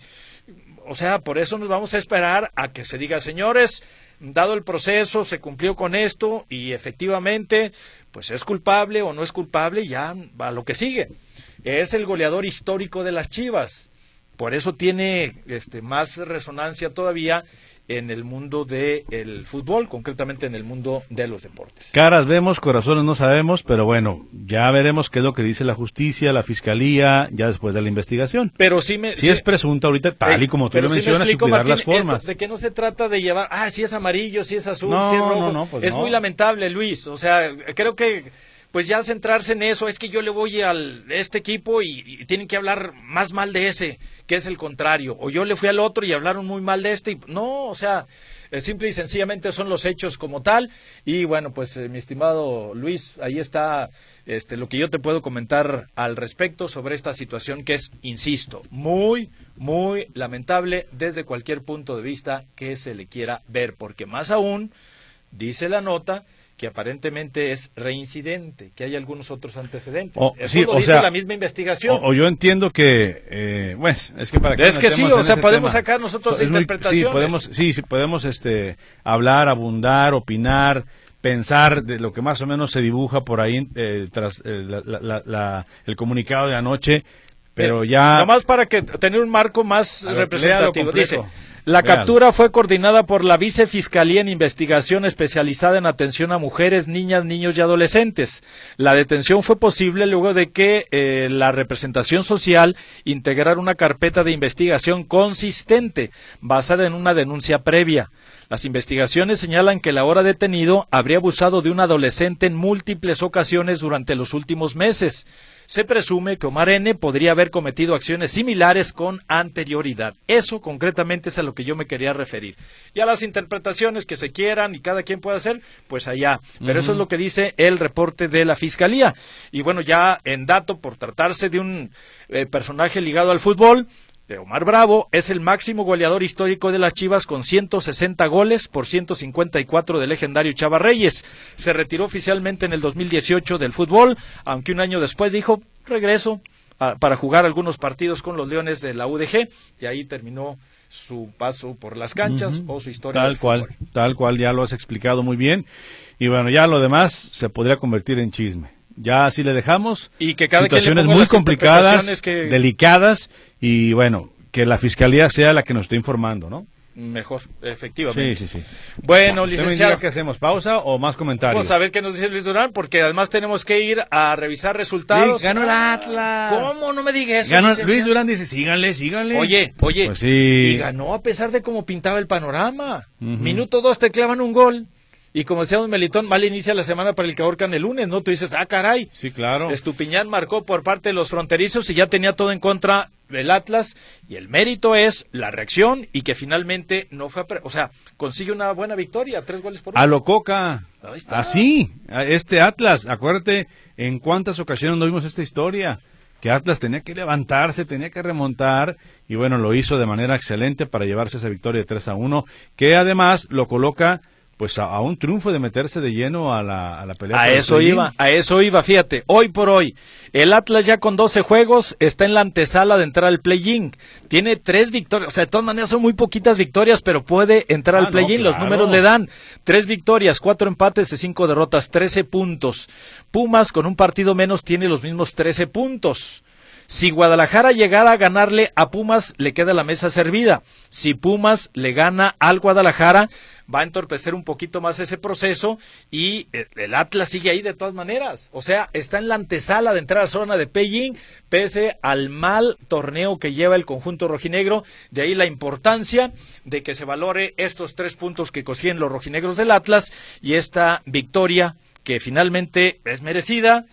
o sea, por eso nos vamos a esperar a que se diga, señores, dado el proceso, se cumplió con esto y efectivamente, pues es culpable o no es culpable, ya a lo que sigue. Es el goleador histórico de las Chivas. Por eso tiene este, más resonancia todavía en el mundo del fútbol, concretamente en el mundo de los deportes. Caras vemos, corazones no sabemos, pero bueno, ya veremos qué es lo que dice la justicia, la fiscalía, ya después de la investigación. Pero sí me... Si sí, es presunta ahorita, tal y como tú lo sí mencionas, me explico, y cuidar Martín, las formas. Esto de que no se trata de llevar, ah, si es amarillo, si es azul, no, si es rojo. No, no, pues es no. muy lamentable, Luis. O sea, creo que... pues ya centrarse en eso, es que yo le voy al este equipo y, y tienen que hablar más mal de ese, que es el contrario, o yo le fui al otro y hablaron muy mal de este, y, no, o sea, eh, simple y sencillamente son los hechos como tal, y bueno, pues eh, mi estimado Luis, ahí está este lo que yo te puedo comentar al respecto sobre esta situación que es, insisto, muy, muy lamentable desde cualquier punto de vista que se le quiera ver, porque más aún, dice la nota, que aparentemente es reincidente, que hay algunos otros antecedentes. O, Eso sí, lo o dice sea, la misma investigación. O, o yo entiendo que, eh, bueno, es que para que es que sí, o sea, podemos tema, sacar nosotros so, interpretaciones. Muy, sí, podemos, sí, sí, podemos este, hablar, abundar, opinar, pensar de lo que más o menos se dibuja por ahí eh, tras eh, la, la, la, el comunicado de anoche, pero eh, ya... Nomás para que tener un marco más ver, representativo. Dice... La Léalo. captura fue coordinada por la Vicefiscalía en Investigación especializada en atención a mujeres, niñas, niños y adolescentes. La detención fue posible luego de que eh, la representación social integrara una carpeta de investigación consistente, basada en una denuncia previa. Las investigaciones señalan que el ahora detenido habría abusado de un adolescente en múltiples ocasiones durante los últimos meses. Se presume que Omar N. podría haber cometido acciones similares con anterioridad. Eso concretamente es a lo que yo me quería referir. Y a las interpretaciones que se quieran y cada quien pueda hacer, pues allá. Pero uh-huh. Eso es lo que dice el reporte de la Fiscalía. Y bueno, ya en dato, por tratarse de un eh, personaje ligado al fútbol, Omar Bravo es el máximo goleador histórico de las Chivas con ciento sesenta goles por ciento cincuenta y cuatro del legendario Chava Reyes. Se retiró oficialmente en el dos mil dieciocho del fútbol, aunque un año después dijo, regreso a, para jugar algunos partidos con los Leones de la U D G, y ahí terminó su paso por las canchas uh-huh. o su historia. Tal cual, fútbol. Tal cual, ya lo has explicado muy bien. Y bueno, ya lo demás se podría convertir en chisme. Ya así le dejamos. Y que cada situaciones quien le muy complicadas, que... delicadas, y bueno, que la Fiscalía sea la que nos esté informando, ¿no? Mejor, efectivamente. Sí, sí, sí. Bueno, licenciado. ¿Qué hacemos? ¿Pausa o más comentarios? Vamos a ver qué nos dice Luis Durán, porque además tenemos que ir a revisar resultados. Sí, ganó el Atlas. ¿Cómo? No me digas eso. Ganó, Luis Durán dice, síganle, síganle. Oye, oye. Pues sí. Y ganó a pesar de cómo pintaba el panorama. Uh-huh. Minuto dos te clavan un gol. Y como decía un Melitón, mal inicia la semana para el que ahorcan el lunes, ¿no? Tú dices, ah, caray. Sí, claro. Estupiñán marcó por parte de los fronterizos y ya tenía todo en contra del Atlas. Y el mérito es la reacción y que finalmente no fue... Pre- o sea, consigue una buena victoria, tres goles por uno. A lo Coca. Así, este Atlas, acuérdate en cuántas ocasiones no vimos esta historia. Que Atlas tenía que levantarse, tenía que remontar, y bueno, lo hizo de manera excelente para llevarse esa victoria de tres a uno, que además lo coloca... pues a, a un triunfo de meterse de lleno a la, a la pelea. A eso iba, a eso iba, fíjate, hoy por hoy, el Atlas ya con doce juegos está en la antesala de entrar al play-in, tiene tres victorias, o sea, de todas maneras son muy poquitas victorias, pero puede entrar ah, al play-in, no, claro. Los números le dan, tres victorias, cuatro empates y cinco derrotas, trece puntos. Pumas con un partido menos tiene los mismos trece puntos. Si Guadalajara llegara a ganarle a Pumas, le queda la mesa servida. Si Pumas le gana al Guadalajara, va a entorpecer un poquito más ese proceso y el Atlas sigue ahí de todas maneras. O sea, está en la antesala de entrar a la zona de play-in, pese al mal torneo que lleva el conjunto rojinegro. De ahí la importancia de que se valore estos tres puntos que consiguen los rojinegros del Atlas y esta victoria que finalmente es merecida,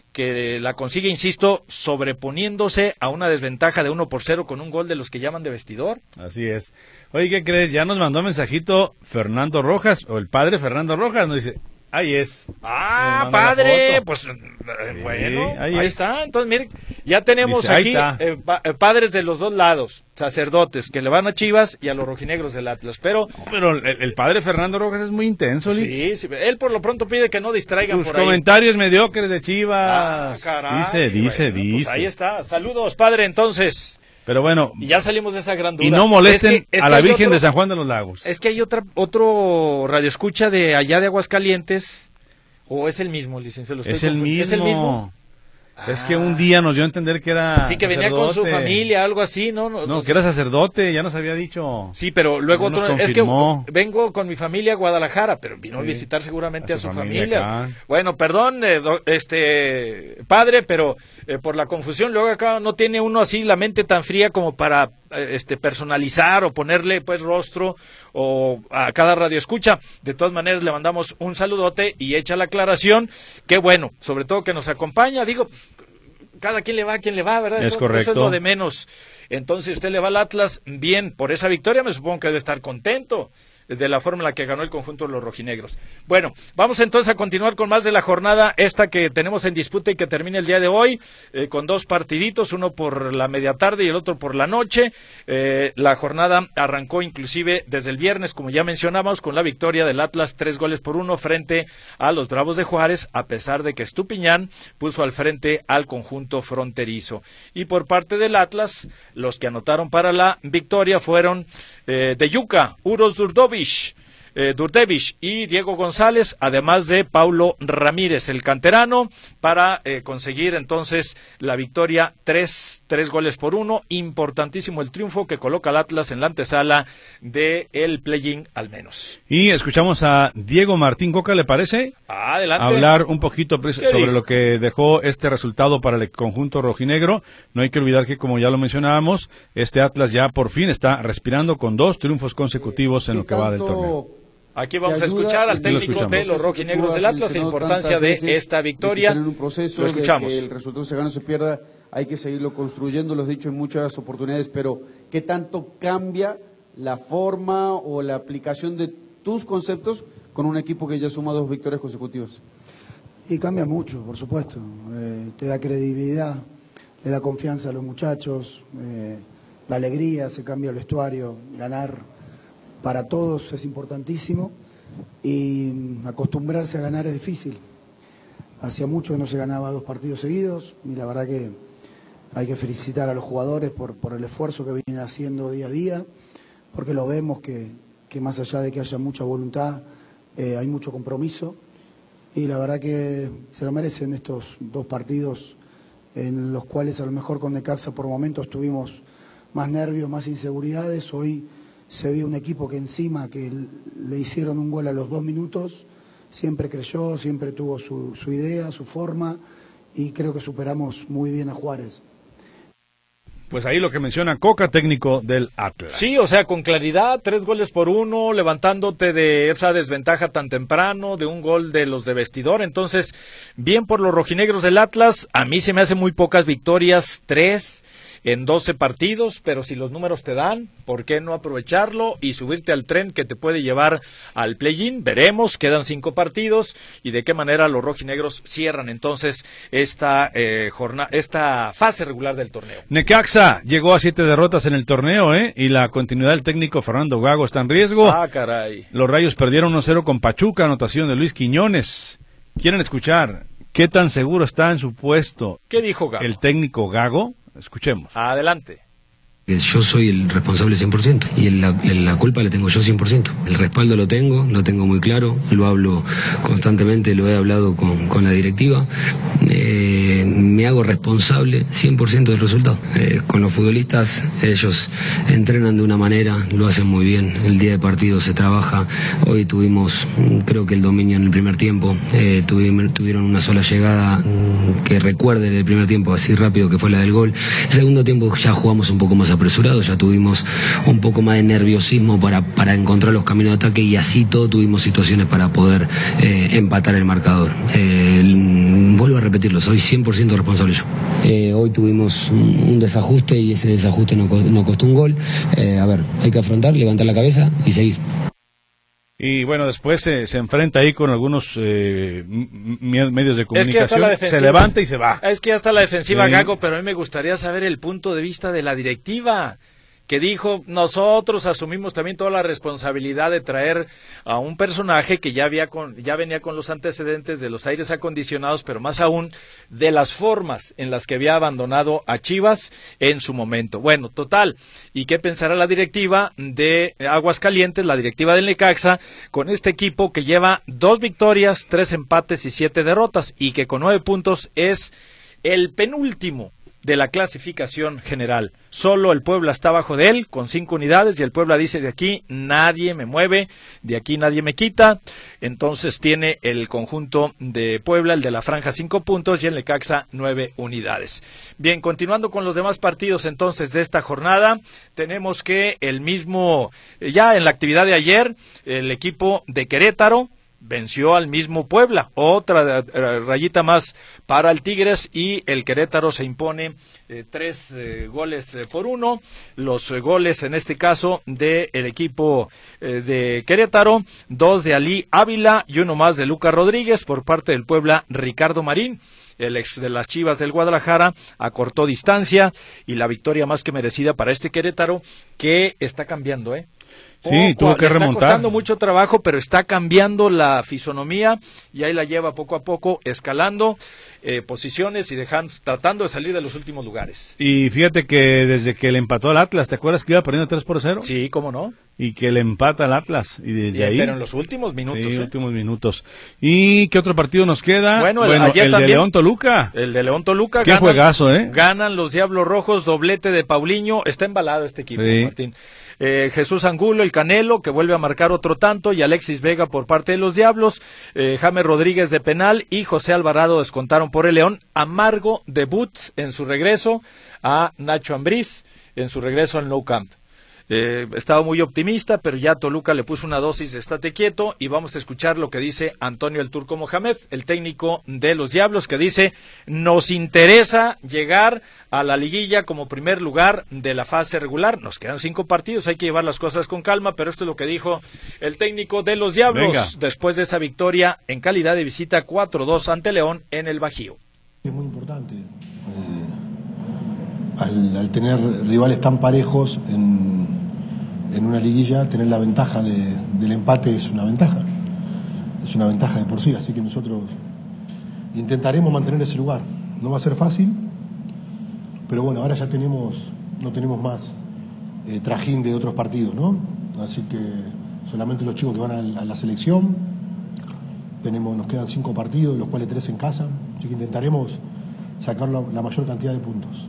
que la consigue, insisto, sobreponiéndose a una desventaja de uno por cero con un gol de los que llaman de vestidor. Así es. Oye, ¿qué crees? Ya nos mandó mensajito Fernando Rojas, o el padre Fernando Rojas, nos dice, ahí es. Ah, padre, pues eh, bueno, ahí, ahí está. Entonces, mire, ya tenemos dice, aquí eh, pa eh, padres de los dos lados, sacerdotes, que le van a Chivas y a los rojinegros del Atlas, pero... Pero el, el padre Fernando Rojas es muy intenso, sí, sí, él por lo pronto pide que no distraigan Tus por ahí. comentarios mediocres de Chivas. Ah, caray, dice, dice, bueno, dice. Pues ahí está. Saludos, padre, entonces. Pero bueno. Y ya salimos de esa gran duda. Y no molesten es que, es a que la Virgen otro, de San Juan de los Lagos. Es que hay otra, otro radioescucha de allá de Aguascalientes. ¿O es el mismo, licenciado? Es el mismo. ¿Es el mismo? Es que un día nos dio a entender que era sí, que sacerdote. venía con su familia, algo así, ¿no? No, no, no que era sacerdote, ya nos había dicho. Sí, pero luego no otro, es que vengo con mi familia a Guadalajara, pero vino sí, a visitar seguramente a su, a su familia. familia. Bueno, perdón, eh, do, este padre, pero eh, por la confusión, luego acá no tiene uno así la mente tan fría como para eh, este personalizar o ponerle pues rostro o a cada radio escucha. De todas maneras le mandamos un saludote y hecha la aclaración, que bueno, sobre todo que nos acompaña, digo, cada quien le va a quien le va, ¿verdad? Es eso, correcto. Eso es lo de menos. Entonces, si usted le va al Atlas, bien, por esa victoria me supongo que debe estar contento de la forma en la que ganó el conjunto de los rojinegros. Bueno, vamos entonces a continuar con más de la jornada, esta que tenemos en disputa y que termina el día de hoy, eh, con dos partiditos, uno por la media tarde y el otro por la noche. Eh, la jornada arrancó inclusive desde el viernes, como ya mencionamos, con la victoria del Atlas, tres goles por uno frente a los Bravos de Juárez, a pesar de que Estupiñán puso al frente al conjunto fronterizo. Y por parte del Atlas, los que anotaron para la victoria fueron eh, de Yuca, Uros Durdovic, Eh, Durdevich y Diego González, además de Paulo Ramírez, el canterano, para eh, conseguir entonces la victoria, tres, tres goles por uno. Importantísimo el triunfo que coloca al Atlas en la antesala del play-in al menos. Y escuchamos a Diego Martín Coca, ¿le parece? Adelante. Hablar un poquito sobre dijo? lo que dejó este resultado para el conjunto rojinegro. No hay que olvidar que, como ya lo mencionábamos, este Atlas ya por fin está respirando con dos triunfos consecutivos en lo que va del torneo. Aquí vamos a escuchar al técnico de los rojinegros del Atlas, la importancia de esta victoria. En un proceso lo escuchamos. De que el resultado se gana o se pierda, hay que seguirlo construyendo, lo he dicho en muchas oportunidades, pero ¿qué tanto cambia la forma o la aplicación de tus conceptos con un equipo que ya suma dos victorias consecutivas? Y cambia mucho, por supuesto. Eh, te da credibilidad, le da confianza a los muchachos, eh, la alegría, se cambia el vestuario, ganar para todos es importantísimo y acostumbrarse a ganar es difícil. Hacía mucho que no se ganaba dos partidos seguidos y la verdad que hay que felicitar a los jugadores por, por el esfuerzo que vienen haciendo día a día, porque lo vemos que, que más allá de que haya mucha voluntad, eh, hay mucho compromiso y la verdad que se lo merecen estos dos partidos en los cuales a lo mejor con Necaxa por momentos tuvimos más nervios, más inseguridades. Hoy se vio un equipo que encima que le hicieron un gol a los dos minutos, siempre creyó, siempre tuvo su, su idea, su forma y creo que superamos muy bien a Juárez. Pues ahí lo que menciona Coca, técnico del Atlas. Sí, o sea, con claridad, tres goles por uno, levantándote de esa desventaja tan temprano, de un gol de los de vestidor. Entonces, bien por los rojinegros del Atlas. A mí se me hacen muy pocas victorias, tres en doce partidos, pero si los números te dan, ¿por qué no aprovecharlo y subirte al tren que te puede llevar al play-in? Veremos, quedan cinco partidos y de qué manera los rojinegros cierran entonces esta eh, jornada, esta fase regular del torneo. Necaxa llegó a siete derrotas en el torneo, ¿eh? Y la continuidad del técnico Fernando Gago está en riesgo. Ah, caray. Los Rayos perdieron uno cero con Pachuca, anotación de Luis Quiñones. ¿Quieren escuchar qué tan seguro está en su puesto? ¿Qué dijo Gago? El técnico Gago. Escuchemos. Adelante. Yo soy el responsable cien por ciento y la, la culpa la tengo yo cien por ciento. El respaldo lo tengo, lo tengo muy claro, lo hablo constantemente, lo he hablado con, con la directiva. Eh, me hago responsable cien por ciento del resultado. Eh, con los futbolistas, ellos entrenan de una manera, lo hacen muy bien. El día de partido se trabaja. Hoy tuvimos, creo que el dominio en el primer tiempo. Eh, tuvieron, tuvieron una sola llegada que recuerden el primer tiempo así rápido, que fue la del gol. El segundo tiempo ya jugamos un poco más apresurado, ya tuvimos un poco más de nerviosismo para, para encontrar los caminos de ataque y así todo tuvimos situaciones para poder eh, empatar el marcador. Eh, vuelvo a repetirlo, soy cien por ciento responsable yo. Eh, hoy tuvimos un, un desajuste y ese desajuste nos no costó un gol. Eh, a ver, hay que afrontar, levantar la cabeza y seguir. Y bueno, después se, se enfrenta ahí con algunos eh, medios de comunicación, es que se levanta y se va. Es que ya está la defensiva, sí. Gago, pero a mí me gustaría saber el punto de vista de la directiva, que dijo, nosotros asumimos también toda la responsabilidad de traer a un personaje que ya había con, ya venía con los antecedentes de los aires acondicionados, pero más aún de las formas en las que había abandonado a Chivas en su momento. Bueno, total, ¿y qué pensará la directiva de Aguascalientes, la directiva del Necaxa, con este equipo que lleva dos victorias, tres empates y siete derrotas, y que con nueve puntos es el penúltimo de la clasificación general? Solo el Puebla está abajo de él con cinco unidades y el Puebla dice, de aquí nadie me mueve, de aquí nadie me quita. Entonces tiene el conjunto de Puebla, el de la franja, cinco puntos y el Necaxa nueve unidades. Bien, continuando con los demás partidos entonces de esta jornada, tenemos que el mismo, ya en la actividad de ayer, el equipo de Querétaro venció al mismo Puebla, otra rayita más para el Tigres, y el Querétaro se impone eh, tres eh, goles eh, por uno. Los eh, goles en este caso del equipo eh, de Querétaro, dos de Ali Ávila y uno más de Lucas Rodríguez. Por parte del Puebla, Ricardo Marín, el ex de las Chivas del Guadalajara, acortó distancia, y la victoria más que merecida para este Querétaro, que está cambiando, ¿eh? Sí, tuvo que remontar. Está costando mucho trabajo, pero está cambiando la fisonomía y ahí la lleva poco a poco, escalando eh, posiciones y dejando, tratando de salir de los últimos lugares. Y fíjate que desde que le empató al Atlas, ¿te acuerdas que iba perdiendo tres por cero? Sí, cómo no. Y que le empata al Atlas, y desde Bien, ahí... pero en los últimos minutos. Sí, ¿eh? últimos minutos. ¿Y qué otro partido nos queda? Bueno, el, bueno, ayer el también, de León Toluca. El de León Toluca. Qué ganan, juegazo, ¿eh? Ganan los Diablos Rojos, doblete de Paulinho. Está embalado este equipo, sí. Martín. Eh, Jesús Angulo, el Canelo, que vuelve a marcar otro tanto, y Alexis Vega por parte de los Diablos, eh, James Rodríguez de penal y José Alvarado descontaron por el León. Amargo debut en su regreso a Nacho Ambriz, en su regreso al Nou Camp. Eh, estaba muy optimista, pero ya Toluca le puso una dosis de estate quieto, y vamos a escuchar lo que dice Antonio el Turco Mohamed, el técnico de los Diablos, que dice, nos interesa llegar a la liguilla como primer lugar de la fase regular. Nos quedan cinco partidos, hay que llevar las cosas con calma, pero esto es lo que dijo el técnico de los Diablos. Venga. Después de esa victoria en calidad de visita cuatro dos ante León en el Bajío. Es muy importante eh, al, al tener rivales tan parejos en, en una liguilla, tener la ventaja de, del empate es una ventaja, es una ventaja de por sí, así que nosotros intentaremos mantener ese lugar. No va a ser fácil, pero bueno, ahora ya tenemos, no tenemos más eh, trajín de otros partidos, ¿no? Así que solamente los chicos que van a la, a la selección, tenemos, nos quedan cinco partidos, de los cuales tres en casa, así que intentaremos sacar la, la mayor cantidad de puntos.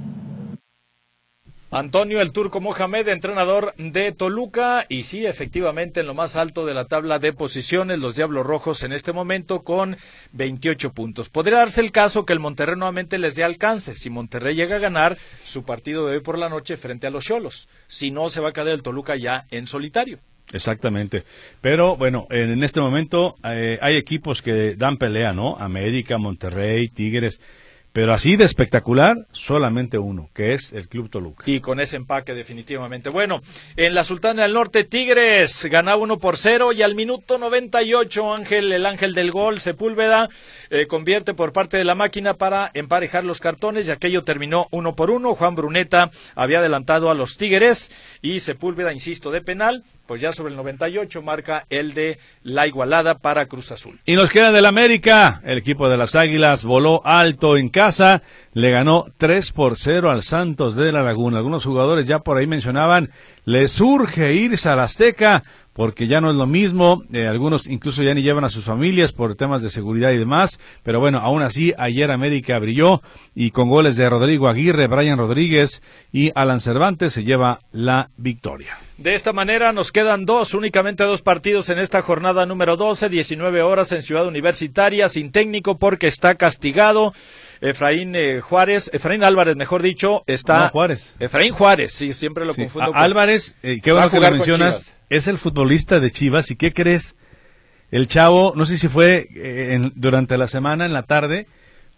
Antonio el Turco Mohamed, entrenador de Toluca, y sí, efectivamente, en lo más alto de la tabla de posiciones, los Diablos Rojos en este momento con veintiocho puntos. Podría darse el caso que el Monterrey nuevamente les dé alcance. Si Monterrey llega a ganar su partido de hoy por la noche frente a los Xolos, si no, se va a caer el Toluca ya en solitario. Exactamente, pero bueno, en este momento eh, hay equipos que dan pelea, ¿no? América, Monterrey, Tigres, pero así de espectacular, solamente uno, que es el Club Toluca. Y con ese empaque definitivamente. Bueno, en la Sultana del Norte, Tigres ganaba uno por cero, y al minuto noventa y ocho, Ángel, el ángel del gol, Sepúlveda, eh, convierte por parte de la máquina para emparejar los cartones, y aquello terminó uno por uno. Juan Bruneta había adelantado a los Tigres, y Sepúlveda, insisto, de penal, pues ya sobre el noventa y ocho marca el de la igualada para Cruz Azul. Y nos queda del América, el equipo de las Águilas voló alto en casa, le ganó tres por cero al Santos de la Laguna. Algunos jugadores ya por ahí mencionaban, les urge irse a la Azteca, porque ya no es lo mismo, eh, algunos incluso ya ni llevan a sus familias por temas de seguridad y demás, pero bueno, aún así, ayer América brilló, y con goles de Rodrigo Aguirre, Brian Rodríguez y Alan Cervantes se lleva la victoria. De esta manera nos quedan dos, únicamente dos partidos en esta jornada número doce, diecinueve horas en Ciudad Universitaria, sin técnico porque está castigado. Efraín eh, Juárez, Efraín Álvarez, mejor dicho, está... No, Juárez. Efraín Juárez, sí, siempre lo sí. confundo. Con... Álvarez, eh, qué bueno que lo mencionas, es el futbolista de Chivas, ¿y qué crees? El chavo, no sé si fue eh, en, durante la semana, en la tarde,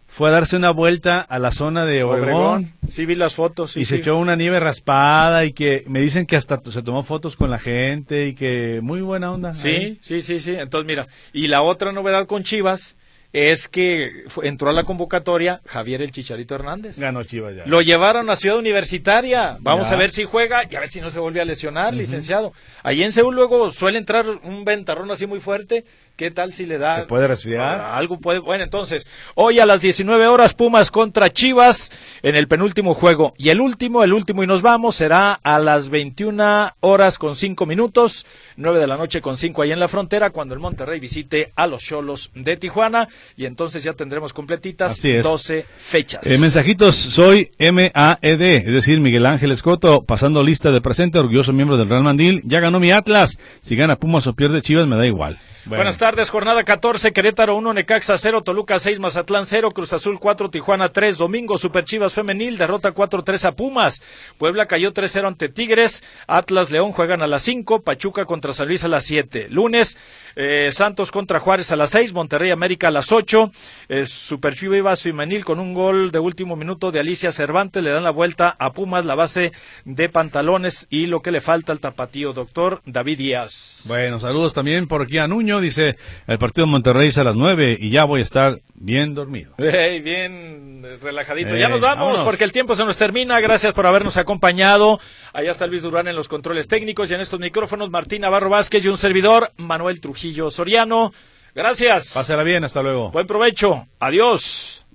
fue a darse una vuelta a la zona de Obregón. Obregón. Sí, vi las fotos. Sí, y sí. se echó una nieve raspada y que me dicen que hasta se tomó fotos con la gente y que muy buena onda. Sí, ahí. sí, sí, sí. Entonces, mira, y la otra novedad con Chivas es que fue, entró a la convocatoria Javier el Chicharito Hernández. Ganó Chivas ya. Lo llevaron a Ciudad Universitaria. Vamos ya. a ver si juega y a ver si no se vuelve a lesionar, uh-huh. licenciado. Ahí en Seúl luego suele entrar un ventarrón así muy fuerte. ¿Qué tal si le da? ¿Se puede resfriar? Ah, algo puede. Bueno, entonces, hoy a las diecinueve horas Pumas contra Chivas en el penúltimo juego. Y el último, el último y nos vamos, será a las veintiuna horas con cinco minutos, nueve de la noche con cinco ahí en la frontera, cuando el Monterrey visite a los Xolos de Tijuana. Y entonces ya tendremos completitas doce fechas. Eh, mensajitos, soy M A E D, es decir, Miguel Ángel Escoto, pasando lista de presente, orgulloso miembro del Real Mandil. Ya ganó mi Atlas. Si gana Pumas o pierde Chivas, me da igual. Bueno. Buenas tardes, jornada catorce, Querétaro uno, Necaxa cero, Toluca seis, Mazatlán cero, Cruz Azul cuatro, Tijuana tres, domingo Super Chivas Femenil, derrota cuatro tres a Pumas, Puebla cayó tres cero ante Tigres, Atlas León juegan a las cinco, Pachuca contra San Luis a las siete, lunes eh, Santos contra Juárez a las seis, Monterrey América a las ocho, eh, Super Chivas Femenil con un gol de último minuto de Alicia Cervantes, le dan la vuelta a Pumas, la base de pantalones y lo que le falta al tapatío, doctor David Díaz. Bueno, saludos también por aquí a Nuño. Dice, el partido de Monterrey es a las nueve y ya voy a estar bien dormido. Hey, bien relajadito. Hey, ya nos vamos vámonos. porque el tiempo se nos termina. Gracias por habernos acompañado. Allá está Luis Durán en los controles técnicos y en estos micrófonos Martín Navarro Vázquez y un servidor, Manuel Trujillo Soriano. Gracias. Pásala bien, hasta luego. Buen provecho. Adiós.